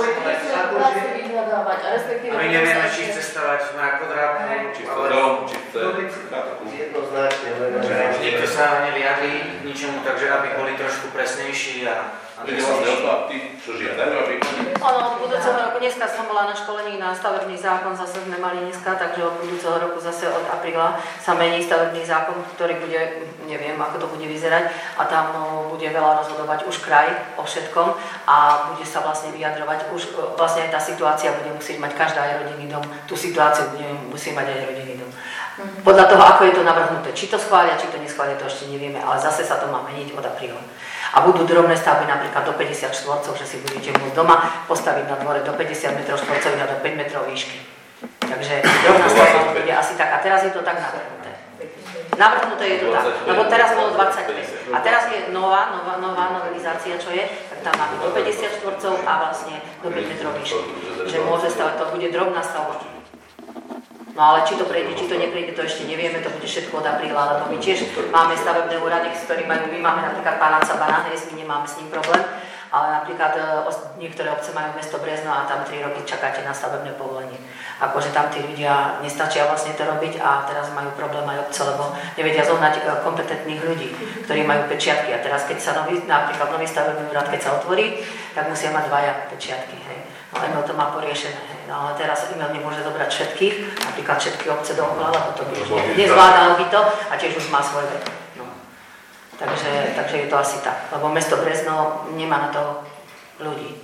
a respektíve... A my nevieme, či chce stavať na kvadrátnu, či dom, či chce, jednoznačne, len Niekto sa nevyjadrí k ničomu, takže aby boli trošku presnejší a ide vlastne o to, a tí, čo žiadajú, aby... Ono od budúceho roku, dneska som bola na školení na stavebný zákon, zase sme mali dneska, takže od budúceho roku zase od apríla sa mení stavebný zákon, ktorý bude, neviem, ako to bude vyzerať, a tam no, bude veľa rozhodovať už kraj o všetkom a bude sa vlastne vyjadrovať, už vlastne aj tá situácia bude musieť mať každá aj rodinný dom, tú situáciu bude musieť mať aj rodinný dom. Podľa toho, ako je to navrhnuté, či to schvália, či to neschvália, to ešte nevieme, ale zase sa to má meniť od apríla. A budú drobné stavby napríklad do päťdesiat štvorcov, že si budete môcť doma postaviť na dvore do päťdesiat metrov štvorcových a do päť metrov výšky. Takže drobná stavba bude asi taká, teraz je to tak navrhnuté. Navrhnuté je to tak, lebo teraz bolo dvadsaťpäť. A teraz je nová, nová, nová novelizácia, čo je, tak tam máme do päťdesiat štvorcov a vlastne do päť metrov výšky. Že môže stavať, to bude drobná stavba. No ale či to prejde, či to neprejde, to ešte nevieme, to bude všetko od apríla, lebo my tiež máme stavebné úrady, s ktorými majú, my máme napríklad Paláca Banánez, my nemáme s ním problém, ale napríklad niektoré obce majú mesto Brezno a tam tri roky čakáte na stavebné povolenie. Akože tam tí ľudia nestačia vlastne to robiť a teraz majú problém aj obce, lebo nevedia zohnať kompetentných ľudí, ktorí majú pečiatky. A teraz keď sa nový, napríklad nový stavebný úrad, keď sa otvorí, tak musia mať dvaja pečiatky. Hej. No Emil to má poriešené. Hej. No ale teraz Emil nemôže zobrať všetkých, napríklad všetky obce dookola, lebo to by už nezvládal by to a tiež už má svoj vek. No. Takže, takže je to asi tak, lebo mesto Brezno nemá na to ľudí.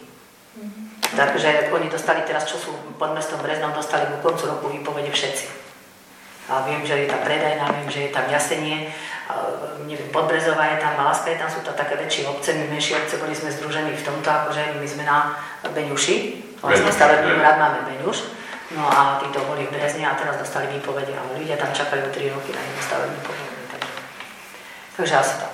Takže oni dostali teraz, čo sú pod mestom Breznom, dostali ku koncu roku výpovede všetci. A viem, že je tam Predajná, viem, že je tam Jasenie, neviem, Podbrezová je tam, Malaska je tam, sú to také väčšie obce, my menšie obce, boli sme združení v tomto, akože my sme na Beňuši, vlastne stavebný úrad máme Beňuš, no a títo boli v Brezne a teraz dostali výpovede, ale ľudia tam čakajú tri roky na jedno stavebné povolenie, takže, takže asi tak.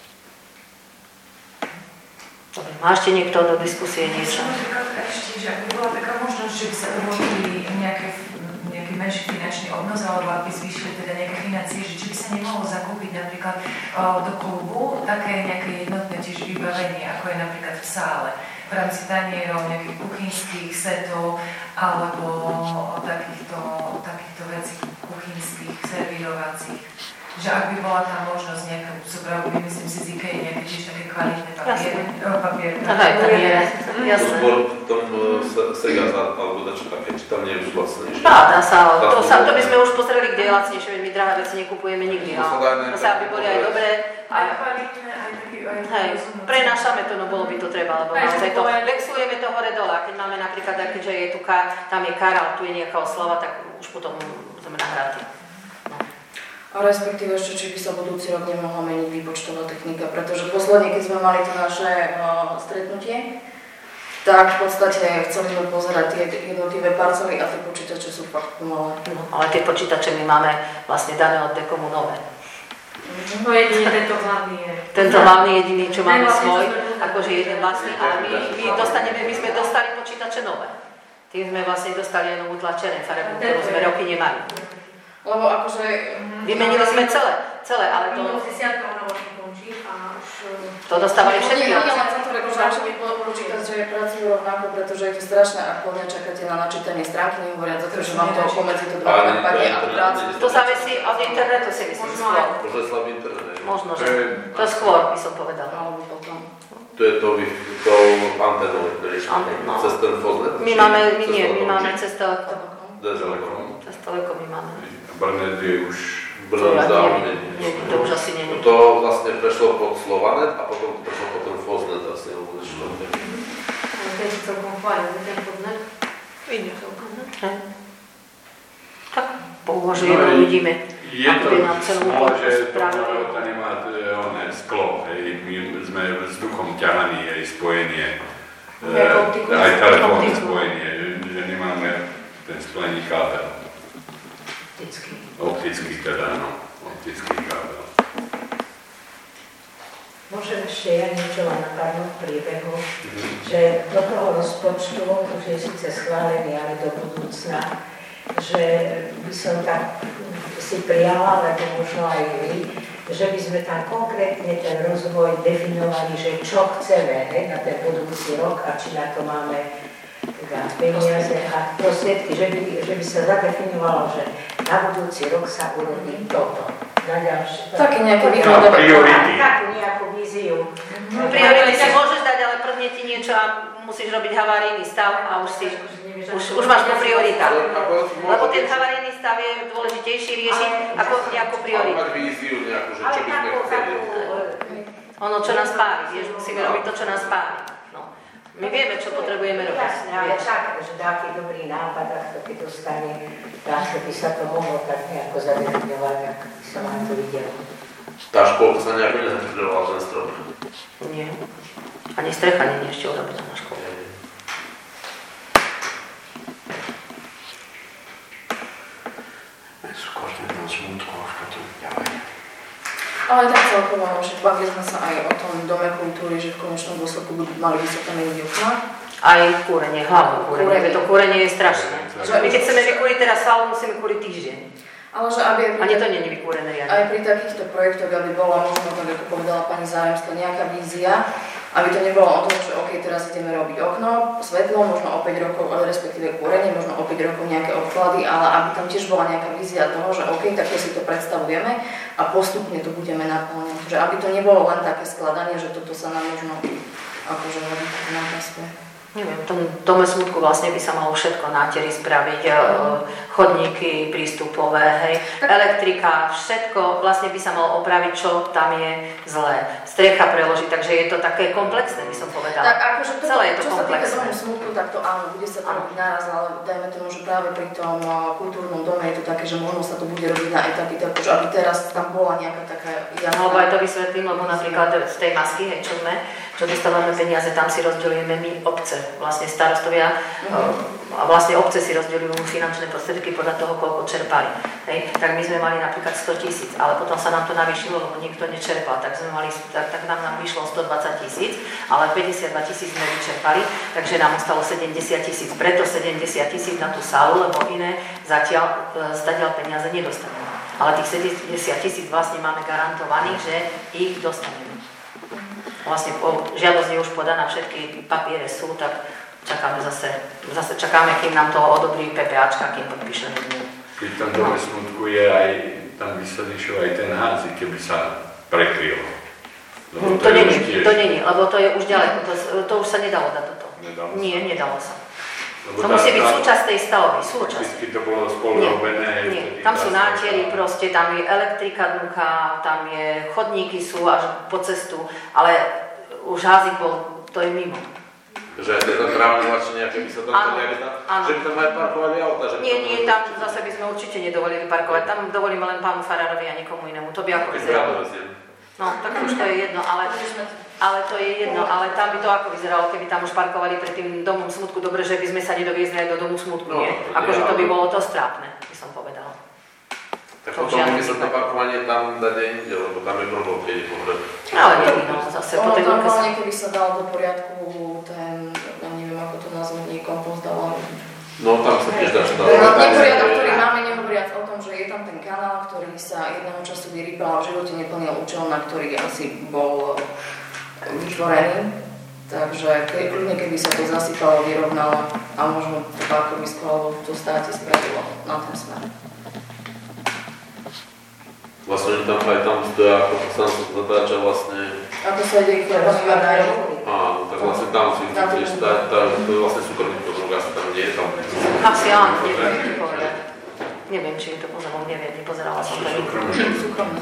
Dobre, má ešte niekto do diskusie niečo? Ešte, že ak by bola taká možnosť, že by sa umožnili nejaké, nejaký menší finančný obnos, alebo aby zvýšili teda nejaké financie, že či by sa nemohlo zakúpiť napríklad o, do klubu také nejaké jednotné tiež vybavenie, ako je napríklad v sále, v rámci tanierov, nejakých kuchynských setov, alebo takýchto, takýchto vecí kuchynských, servírovacích. Že ak by bola tá možnosť nejakú zobravu, myslím si z IKEA nejaké tiež také kvalitné papiere. papier, Aha, taniere, jasné. Skôr v tom Sega alebo dačo také, či tam nie je už lacnejšie. Dá, dá sa, to, sa, to by sme už pozreli, kde je lacnejšie, my drahé veci nekupujeme nikdy, no. To sa aby boli aj dobré. Aj kvalitné, aj taký, aj... Hej, prenášame to, no bolo by to treba, lebo naozaj to, vexujeme to hore-dole, a keď máme napríklad, keďže je tu, tam je kara, tu je nejaká oslava, tak už potom sme nahratí. A respektíve ešte, či by sa budúci rok nemohla meniť výpočtová technika, pretože posledne, keď sme mali to naše uh, stretnutie, tak v podstate chceli sme pozerať tie jednotlivé parcely a tie počítače sú fakt pomalé. No, ale tie počítače my máme vlastne dané od Dekomu nové. No jedine tento hlavný je. Tento hlavný jediný, čo máme svoj, akože jeden vlastný, ale my, my dostaneme, my sme dostali počítače nové. Tým sme vlastne dostali aj novú tlačené farebnú, ktorú sme roky nemali. Lebo akože... Vymenili sme celé, celé, ale to... Minulý desiatka ona vlastne končí a už... To dostávali všetky obce. Nie, obce. len za to, že radšej mi počítať, že pracujú rovnako, pretože je to strašné, ak podľa čakáte na načítanie stránky, nehovoriac za to, že vám to pomedzi to dva padne a tú prácu. To závisí od internetu, si myslím skôr. Možno je slabý internet. Možno, že to skôr by som povedala. Alebo potom. To je to, tou antenou, ktorý cez ten Foznet? My máme, my nie, my máme cez Telekom. Telekom. Cez Telekom my máme. Brnet je už... Brnet dávne. To už asi nie je. To vlastne prešlo pod Slovanet a potom prešlo pod ten Foznet asi, alebo niečo. Ale to je celkom fajn, ten Foznet. Ide celkom, ne? Tak pouvažujeme, uvidíme. Je to smola, že to nemá oné sklo, hej, my sme vzduchom ťahaní, hej, spojenie, aj telefónne spojenie, že nemáme ten spojený kábel. Optický. Optický teda, no, optický kábel. Môžem ešte ja niečo len na pár príbehu, že do toho rozpočtu už je síce schválený, ale do budúcna, že by som tak si prijala, lebo možno aj vy, že by sme tam konkrétne ten rozvoj definovali, že čo chceme, hej, na ten budúci rok a či na to máme teda peniaze a prostriedky, že by, že by sa zadefinovalo, že na budúci rok sa urobí toto. Na ďalšie. Také nejaké výhľadové. Priority. Takú nejakú víziu. Priority si môžeš dať, ale prvne ti niečo a musíš robiť havarijný stav a už si už, už máš po prioritách. Lebo ten havarijný stav je dôležitejší riešiť ako nejakú prioritu. Ale mať víziu nejakú, že čo by sme chceli. Ono, čo nás pári, vieš, musíme robiť to, čo nás pári. No. My vieme, čo potrebujeme robiť. Jasne, ale čakám, že dáky dobrý nápad, ak to keď dostane, tak by sa to mohlo tak nejako zadefinovať, ak by sa vám to videlo. Tá školka sa nejako nezafidrovala ten strop. Nie. Ani strecha nie je ešte urobená na škole. Ale tak celkovo, že bavili sme sa aj o tom dome kultúry, že v konečnom dôsledku mali by sa tam meniť okná. Aj kúrenie, hlavne kúrenie, kúrenie. To kúrenie je strašné. My keď chceme vykúriť teraz salu, musíme kúriť týždeň. Ale že aby aj pri, Ani to nie je vykúrené riadne. Aj pri takýchto projektoch, aby bola možno, tak ako povedala pani Zájemská, nejaká vízia, aby to nebolo o tom, že OK, teraz ideme robiť okno, svetlo, možno o päť rokov, ale respektíve kúrenie, možno o päť rokov nejaké odklady, ale aby tam tiež bola nejaká vízia toho, že OK, takto si to predstavujeme a postupne to budeme naplňať. Že aby to nebolo len také skladanie, že toto sa nám možno akože robí na smer. Neviem, v tom dome smutku vlastne by sa malo všetko nátery spraviť, chodníky prístupové, hej, elektrika, všetko vlastne by sa malo opraviť, čo tam je zlé. Strecha preložiť, takže je to také komplexné, by som povedala. Tak akože to, celé je to čo komplexné. sa týka domu smutku, tak to áno, bude sa to robiť naraz, ale dajme tomu, že práve pri tom kultúrnom dome je to také, že možno sa to bude robiť na etapy, takže aby teraz tam bola nejaká taká jasná... No, lebo aj to vysvetlím, lebo napríklad z tej masky, hej, čo sme, čo dostávame peniaze, tam si rozdeľujeme my obce, vlastne starostovia mm-hmm. a vlastne obce si rozdeľujú finančné prostriedky podľa toho, koľko čerpali. Hej. Tak my sme mali napríklad sto tisíc, ale potom sa nám to navýšilo, lebo nikto nečerpal, tak, sme mali, tak, tak nám, nám vyšlo stodvadsať tisíc, ale päťdesiatdva tisíc sme vyčerpali, takže nám ostalo sedemdesiat tisíc, preto sedemdesiat tisíc na tú sálu, lebo iné zatiaľ, zatiaľ peniaze nedostaneme. Ale tých sedemdesiat tisíc vlastne máme garantovaných, že ich dostaneme. Vlastne po žiadosť je už podaná, všetky papiere sú, tak čakáme zase, zase čakáme, kým nám to odobrí PPAčka, kým podpíšeme zmluvu. Keď tam dome smutku je aj, tam vysadíš aj ten házik, keby sa prekrylo. To, to není, tiež... to není, lebo to je už ďaleko, to, to už sa nedalo dať toto. Nedalo Nie, nedalo sa. Lebo to tá, musí byť tá, súčasť tej stavby, súčasť. Fakticky to bolo spolu robené. Nie, tam sú nátery, proste, tam je elektrika dnuka, tam je chodníky sú až po cestu, ale už házik bol, to je mimo. Že aj tieto trávne vlastne nejaké by sa tam áno, dali, áno. Že by tam aj parkovali auta, že Nie, nie, tam zase by sme určite nedovolili parkovať, tam dovolíme len pánu farárovi a nikomu inému, to by ako vyzeralo. No, tak už to je jedno, ale, ale to je jedno, ale tam by to ako vyzeralo, keby tam už parkovali pred tým domom smutku, dobre, že by sme sa nedoviezli aj do domu smutku, no, nie? Akože to by bolo to strápne, by som povedala. Tak potom by sa to parkovanie tam dať aj inde, lebo tam je problém, keď je pohreb. Ale nie, no, zase ono potom... Ono tam keby sa dal do poriadku ten, ja neviem ako to nazvať, kompost, ale... No tam sa tiež dá štávať. Neporiadok, ktorý máme, nehovoriac o tom, že je tam ten kanál, ktorý sa jedného času vyrýpal a v živote neplnil účel, na ktorý asi bol vytvorený. Takže kľudne, keby sa to zasypalo, vyrovnalo a možno to parkovisko alebo to státe spravilo na ten smer. Vlastne tam aj tam stoja, ako sa natáča vlastne... Ako sa ide ich rozhodnúť. Áno, tak vlastne tam si tiež stať, to je vlastne súkromný podrug, asi tam nie je tam. Asi áno, neviem ti povedať. Neviem, či je to pozeralo, neviem, nepozerala som to. Súkromný.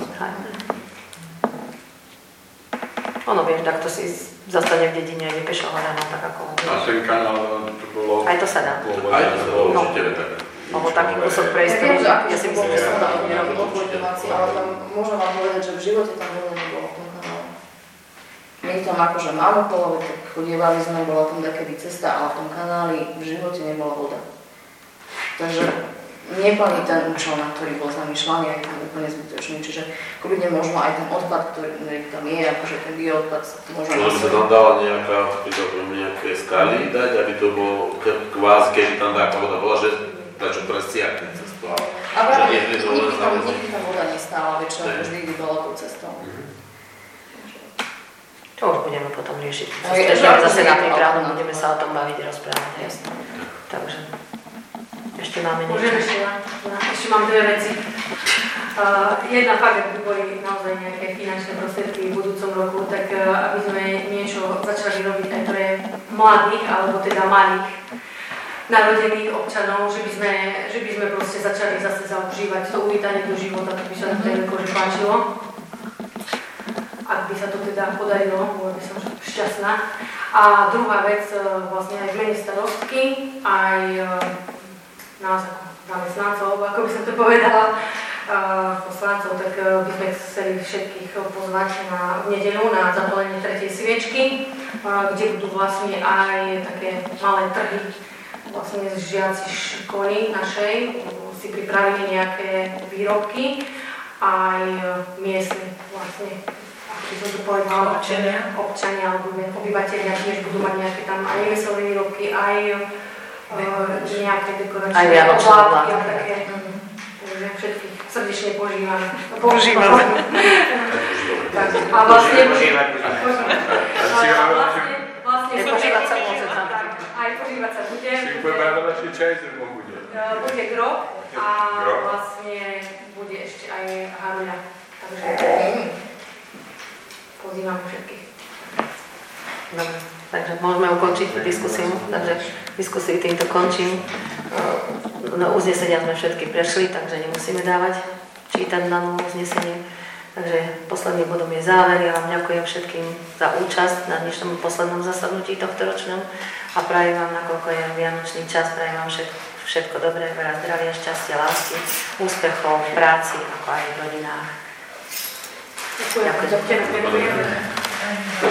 Ono, vieš, tak to si zastane v dedine a ide pešo hľadaná, tak ako... A ten kanál, to bolo... Aj to sa dá. Aj to sa dá, určite tak. Alebo taký kúsok prejsť, ja si myslím, že sa dá robiť odvodňovací, ale tam môžem vám povedať, že v živote tam veľmi nebolo v tom kanále. My tam akože máme polove, tak chodievali sme, bola tam takedy cesta, ale v tom kanáli v živote nebola voda. Takže neplní ten účel, na ktorý bol zamýšľaný, aj tam úplne zbytočný, čiže akoby možno aj ten odpad, ktorý tam je, akože ten bioodpad možno... Možno by sa tam dala nejaká, nejaké skaly dať, aby to bolo kvázi, keby tam taká voda bola, že dačo presiakne cestu, ale že niekde to len znamená. Nikdy tam voda nestála, väčšinou vždy bola tou cestou. To už budeme potom riešiť. Stretneme zase na prípravu, budeme sa o tom baviť, rozprávať. Takže. Ešte máme Môžem niečo. ešte, ešte mám dve veci. Uh, jedna fakt, ak by boli naozaj nejaké finančné prostriedky v budúcom roku, tak uh, aby sme niečo začali robiť aj pre mladých, alebo teda malých narodených občanov, že by sme, že by sme proste začali zase zaužívať to uvítanie do života, to by sa to tak akože páčilo. Ak by sa to teda podarilo, bola by som šťastná. A druhá vec, vlastne aj v mene starostky, aj nás ako zamestnancov, ako by som to povedala, poslancov, tak by sme chceli všetkých pozvať na, v nedeľu na zapálenie tretej sviečky, kde budú vlastne aj také malé trhy. Vlastne žiaci školy našej si pripravili nejaké výrobky, aj miestne vlastne, ako by som to povedala, občania, občania alebo obyvateľia tiež budú mať nejaké tam aj remeselné výrobky, aj uh, nejaké dekoračné aj vianočné oblátky a také. Takže všetkých srdečne požívame. Požívame. A vlastne... Požívať. Vlastne požívať sa môže tam. Aj požívať sa bude. Si povedal, že čaj zrmo bude. Bude grob a vlastne bude ešte aj haruľa. Takže pozývam všetkých. Dobre, takže môžeme ukončiť diskusiu. Takže diskusiu týmto končím. Na uznesenia sme všetky prešli, takže nemusíme dávať čítať na nové uznesenie. Takže posledným bodom je záver. Ja vám ďakujem všetkým za účasť na dnešnom poslednom zasadnutí tohto ročnom a prajem vám, nakoľko je vianočný čas, prajem vám všetko, všetko dobré, veľa zdravia, šťastia, lásky, úspechov v práci, ako aj v rodinách. Ďakujem. Ďakujem.